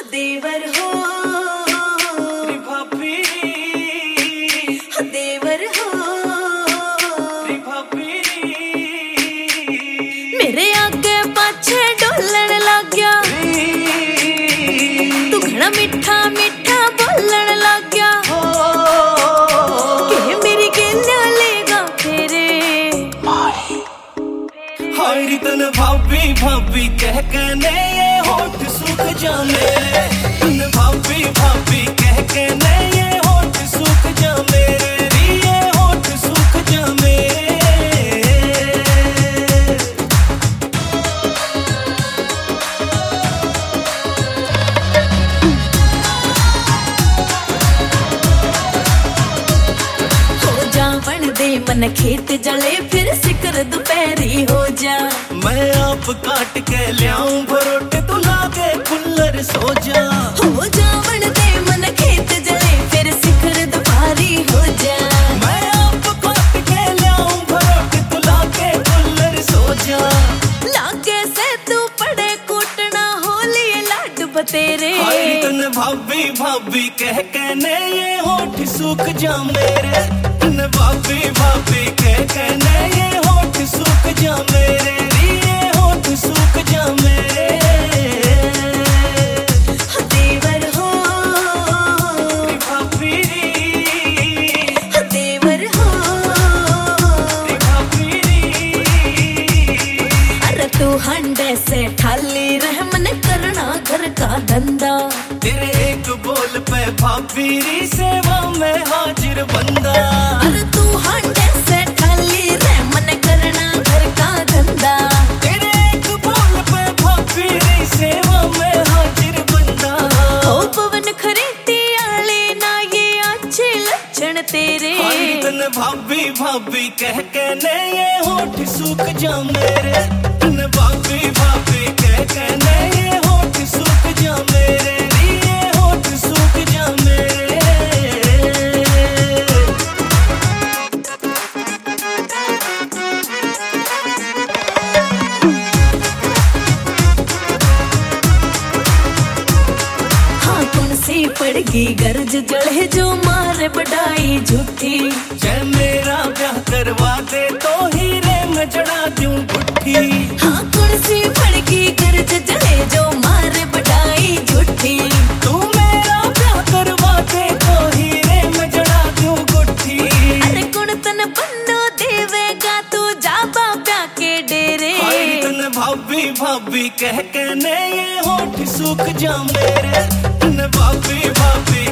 देवर हो रे भाभी, देवर हो रे भाभी। मेरे आगे पाछे डोलन लग गया, तू घना मीठा मीठा बोलन लग गया। कि मेरी गेंदा लेगा तेरे हाय रे तन भाभी भाभी कह कहने ये होठ सूख जाने, तन भाभी भाभी कह कहने ये होठ सूख जा मेरे, ये होठ सूख जा मेरे। हो जा बन दे मन खेत जले फिर सिकर दोपहरी हो जा। मैं आप काट के लियाऊं भरोटे तू लाके कुल्लर सो जा। हो जा बन दे मन खेत जले फिर सिकर दोपहरी हो जा। मैं आप काट के लियाऊं भरोटे तू लाके कुल्लर सो जा। लागे से तू पड़े कूटना होली लाड बतेरे। हाय तन भाभी भाभी कह कहने ये होठ सूख जा मेरे, तन भाभी भाभी कह कहने ये होठ सूख जा मेरे, ये होठ सूख जा मेरे। देवर हो रे भाभी, देवर हो रे भाभी। अरे तू हंडे से खाली रह मन करना घर का धंधा। तेरे एक बोल पे भाभी री सेवा में हाजिर बंदा। अरे तू हंडे से खाली रह मन करना घर का धंधा। तेरे एक बोल पे भाभी री सेवा में हाजिर बंदा। ओ पवन खरीदी आले ना ये अच्छे लक्षण तेरे। हाय तन भाभी भाभी कह कहने ये होठ सूख जा मेरे, तन भाभी भाभी कह कहने ये होठ सूख जा मेरे, ये होठ सूख जा मेरे। हाँ कौन सी पड़गी गर्ज जड़े जो मारे बढ़ाई झूठी। जय मेरा ब्याह करवा दे तो हीरे में जड़ा दूं गुट्ठी। हाँ कौन सी पड़गी गर्ज जड़े जो मारे बढ़ाई झूठी। तू मेरा ब्याह करवा दे तो हीरे में जड़ा दूं गुट्ठी। अरे कौन तन बन्नो देवेगा तू जाबा प्या के डेरे। हाय तन भाभी भाभी कह कहने ये होठ सूख जा मेरे, तन भाभी भाभी